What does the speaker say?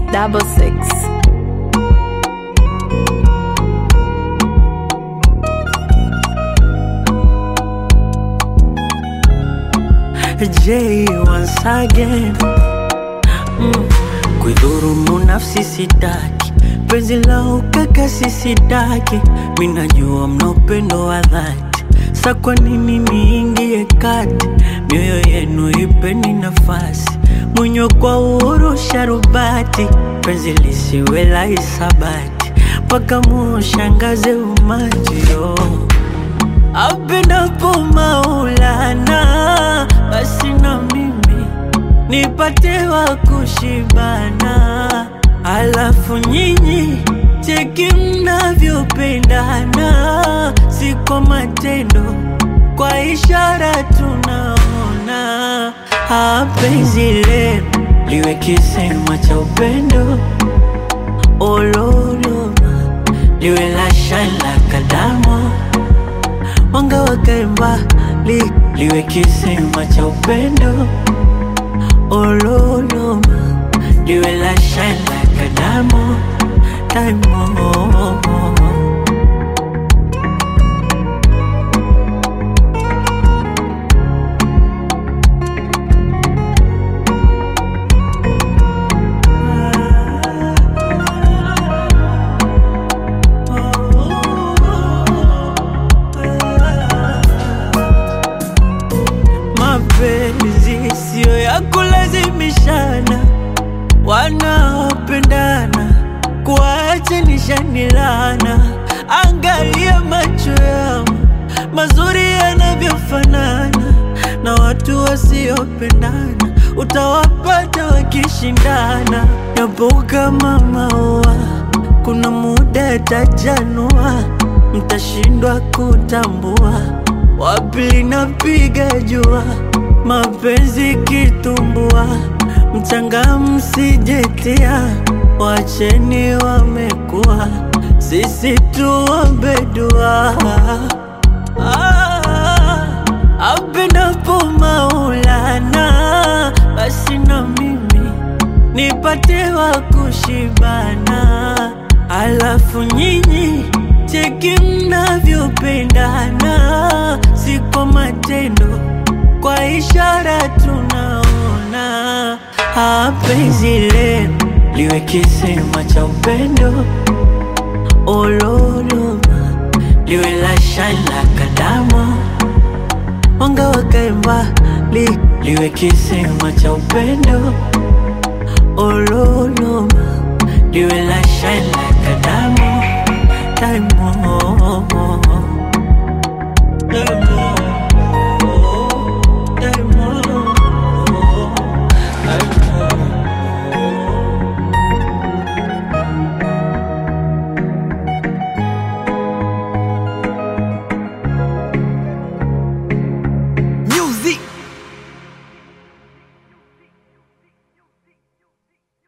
666. J once again. Kuidhurumu nafsi sitaki, penzi la ukaka sitaki. Minajua mna upendo wa dhati, sa kwa nini niingie kati? Mioyo yenu ipeni nafasi, mwenye kwa uhuru sharubati. Penzi lisiwe la hisabati, paka mushangaze umati yo. Apendapo Maulana, basi na mimi nipate wa kushibana. Alafu nyinyi cheki mnavyopendana, si kwa matendo, kwa ishara tunaona. Penzi lenu liwe kisema cha upendo, ololoma liwe la shine la kadamo. Wanga wakae mbali, liwe kisema cha upendo, ololoma liwe la shine like a diamond, diamond. Mapenzi sio ya kulazimishana, wanaopendana kuacha nishanilana. Angalia macho yao mazuri yanavyofanana, na watu wasiopendana utawapata wakishindana. Yapo kama maua, kuna muda yatajanua, mtashindwa kutambua wapi linapiga jua. Mapenzi kitumbua, mchanga msijetia, wacheni wamekuwa, sisi tuombe dua. Apendapo Maulana, basi na mimi nipate wa kushibana. Alafu nyinyi cheki mnavyopendana, si kwa matendo, kwa ishara tunaona. Penzi lenu liwe kisema cha upendo, ololoma liwe la shine la kadamo. Wanga wakae mbali, liwe kisema cha upendo, ololoma liwe la shine